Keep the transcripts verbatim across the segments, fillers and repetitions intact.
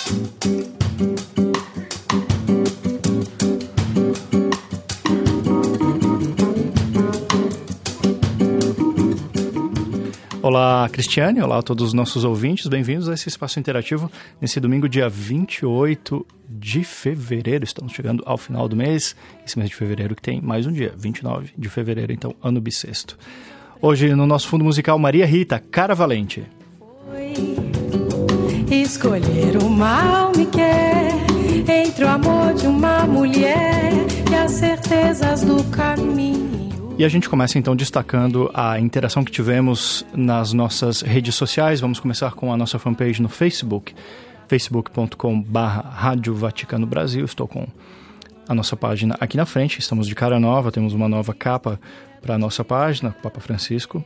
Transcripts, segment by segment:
Olá, Cristiane, olá a todos os nossos ouvintes, bem-vindos a esse espaço interativo nesse domingo, dia vinte e oito de fevereiro. Estamos chegando ao final do mês, esse mês de fevereiro que tem mais um dia, vinte e nove de fevereiro, então ano bissexto. Hoje no nosso fundo musical, Maria Rita, Cara Valente. Foi escolher o mal me quer, entre o amor de uma mulher e as certezas do caminho. E a gente começa então destacando a interação que tivemos nas nossas redes sociais. Vamos começar com a nossa fanpage no Facebook, facebook ponto com barra Rádio Vaticano Brasil. Estou com a nossa página aqui na frente, estamos de cara nova, temos uma nova capa para a nossa página, Papa Francisco.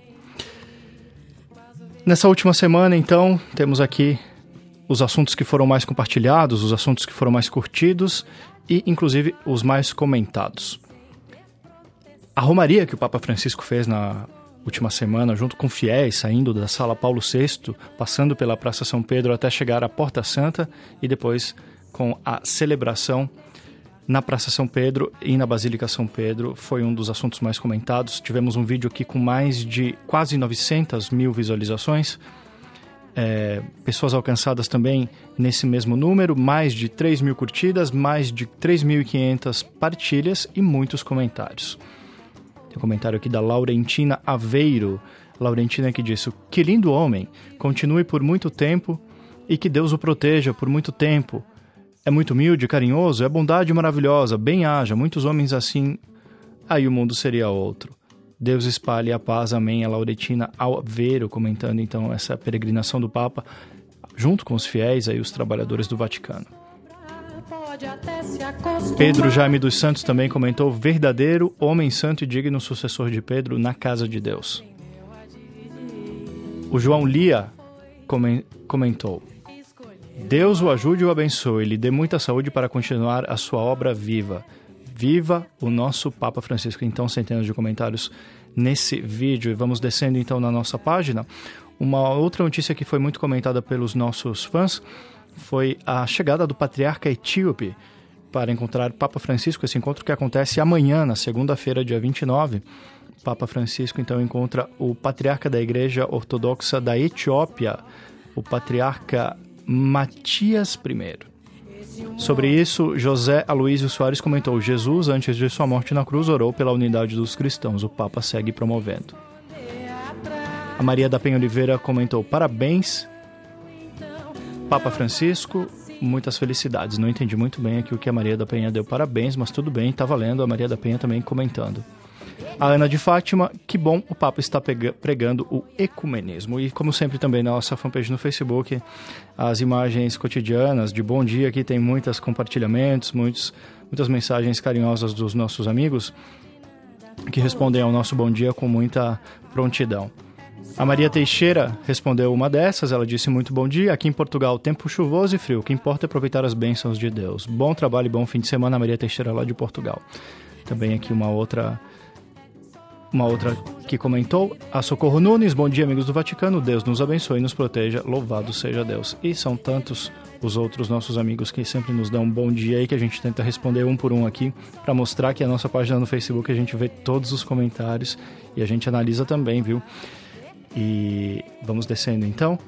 Nessa última semana, então, temos aqui os assuntos que foram mais compartilhados, os assuntos que foram mais curtidos e, inclusive, os mais comentados. A romaria que o Papa Francisco fez na última semana, junto com fiéis, saindo da Sala Paulo sexto, passando pela Praça São Pedro até chegar à Porta Santa e depois com a celebração na Praça São Pedro e na Basílica São Pedro, foi um dos assuntos mais comentados. Tivemos um vídeo aqui com mais de quase novecentas mil visualizações, é, pessoas alcançadas também nesse mesmo número, mais de três mil curtidas, mais de três mil e quinhentas partilhas e muitos comentários. Tem um comentário aqui da Laurentina Aveiro. Laurentina que disse: que lindo homem, continue por muito tempo e que Deus o proteja por muito tempo. É muito humilde, carinhoso, é bondade maravilhosa, bem haja, muitos homens assim, aí o mundo seria outro. Deus espalhe a paz, amém. A Laurentina Aveiro comentando então essa peregrinação do Papa, junto com os fiéis, aí os trabalhadores do Vaticano. Pedro Jaime dos Santos também comentou: verdadeiro homem santo e digno sucessor de Pedro na casa de Deus. O João Lia comentou: Deus o ajude e o abençoe, lhe dê muita saúde para continuar a sua obra viva. Viva o nosso Papa Francisco. Então, centenas de comentários nesse vídeo. E vamos descendo então na nossa página. Uma outra notícia que foi muito comentada pelos nossos fãs foi a chegada do patriarca etíope para encontrar Papa Francisco. Esse encontro que acontece amanhã, na segunda-feira, dia vinte e nove. Papa Francisco, então, encontra o patriarca da Igreja Ortodoxa da Etiópia, o patriarca Matias I. Sobre isso, José Aloísio Soares comentou: Jesus, antes de sua morte na cruz, orou pela unidade dos cristãos. O Papa segue promovendo. A Maria da Penha Oliveira comentou: parabéns, Papa Francisco, muitas felicidades. Não entendi muito bem aqui o que a Maria da Penha deu parabéns, mas tudo bem, está valendo. A Maria da Penha também comentando. A Ana de Fátima: que bom, o Papa está pregando o ecumenismo. E como sempre também na nossa fanpage no Facebook, as imagens cotidianas de bom dia, aqui tem muitos compartilhamentos, muitos, muitas mensagens carinhosas dos nossos amigos que respondem ao nosso bom dia com muita prontidão. A Maria Teixeira respondeu uma dessas, ela disse: muito bom dia, aqui em Portugal tempo chuvoso e frio, o que importa é aproveitar as bênçãos de Deus. Bom trabalho e bom fim de semana, Maria Teixeira lá de Portugal. Também aqui uma outra, uma outra que comentou: a Socorro Nunes, bom dia amigos do Vaticano, Deus nos abençoe e nos proteja, louvado seja Deus. E são tantos os outros nossos amigos que sempre nos dão um bom dia aí, que a gente tenta responder um por um aqui, para mostrar que a nossa página no Facebook a gente vê todos os comentários e a gente analisa também, viu? E vamos descendo então.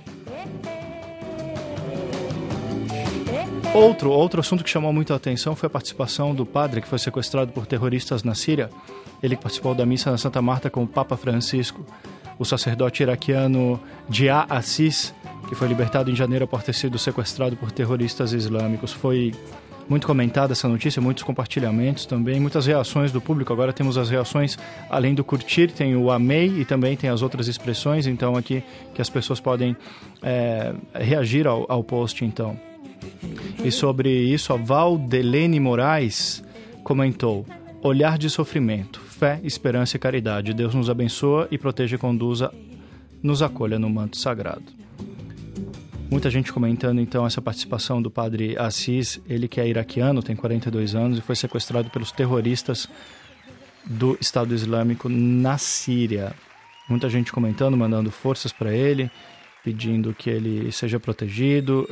Outro, outro assunto que chamou muito a atenção foi a participação do padre que foi sequestrado por terroristas na Síria. Ele que participou da missa na Santa Marta com o Papa Francisco. O sacerdote iraquiano Dia Assis, que foi libertado em janeiro após ter sido sequestrado por terroristas islâmicos. Foi muito comentada essa notícia, muitos compartilhamentos também, muitas reações do público. Agora temos as reações, além do curtir, tem o amei e também tem as outras expressões, então aqui que as pessoas podem é, reagir ao, ao post, então. E sobre isso, a Valdelene Moraes comentou: olhar de sofrimento, fé, esperança e caridade. Deus nos abençoa e proteja e conduza, nos acolha no manto sagrado. Muita gente comentando então essa participação do padre Assis, ele que é iraquiano, tem quarenta e dois anos e foi sequestrado pelos terroristas do Estado Islâmico na Síria. Muita gente comentando, mandando forças para ele, pedindo que ele seja protegido,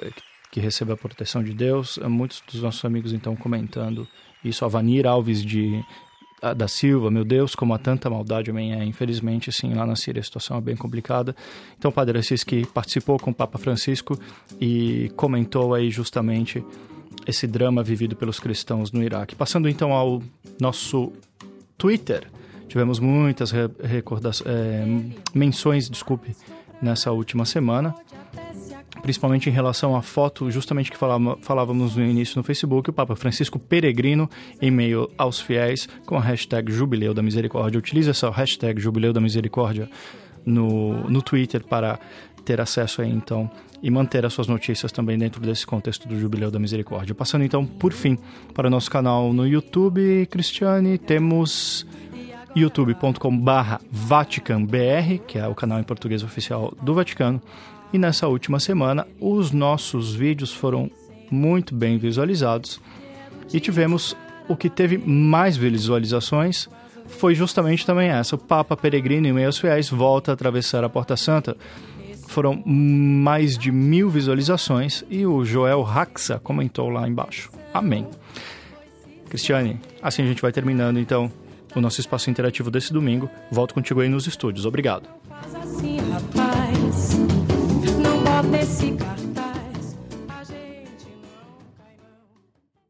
que receba a proteção de Deus. Muitos dos nossos amigos, então, comentando isso. A Vanir Alves de, a, da Silva, meu Deus, como há tanta maldade, amém. É, infelizmente, sim, lá na Síria a situação é bem complicada. Então, o Padre Assis, que participou com o Papa Francisco e comentou aí justamente esse drama vivido pelos cristãos no Iraque. Passando, então, ao nosso Twitter, tivemos muitas re- recordações, é, menções, desculpe, nessa última semana, principalmente em relação à foto, justamente que falava, falávamos no início no Facebook, o Papa Francisco peregrino em meio aos fiéis, com a hashtag Jubileu da Misericórdia. Utilize essa hashtag Jubileu da Misericórdia no, no Twitter para ter acesso aí, então, e manter as suas notícias também dentro desse contexto do Jubileu da Misericórdia. Passando, então, por fim, para o nosso canal no YouTube, Cristiane, temos youtube ponto com barra vatican b r, que é o canal em português oficial do Vaticano. E nessa última semana, os nossos vídeos foram muito bem visualizados e tivemos o que teve mais visualizações, foi justamente também essa. O Papa peregrino em meio aos fiéis volta a atravessar a Porta Santa. Foram mais de mil visualizações e o Joel Raxa comentou lá embaixo. Amém. Cristiane, assim a gente vai terminando então o nosso espaço interativo desse domingo. Volto contigo aí nos estúdios. Obrigado. Assim, rapaz, não bota esse cartão.